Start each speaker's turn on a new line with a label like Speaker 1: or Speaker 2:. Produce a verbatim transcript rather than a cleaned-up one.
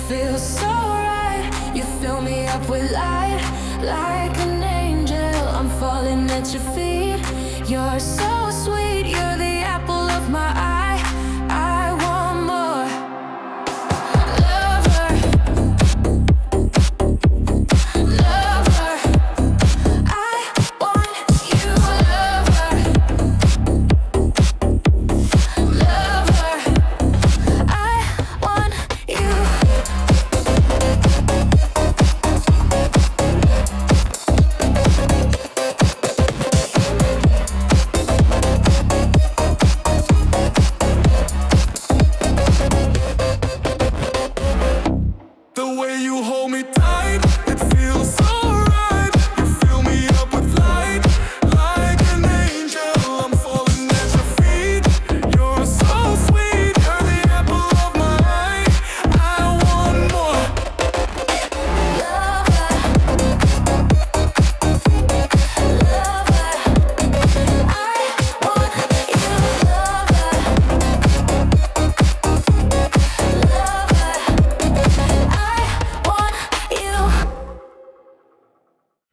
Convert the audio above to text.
Speaker 1: feel so right. You fill me up with light, like an angel. I'm falling at your feet.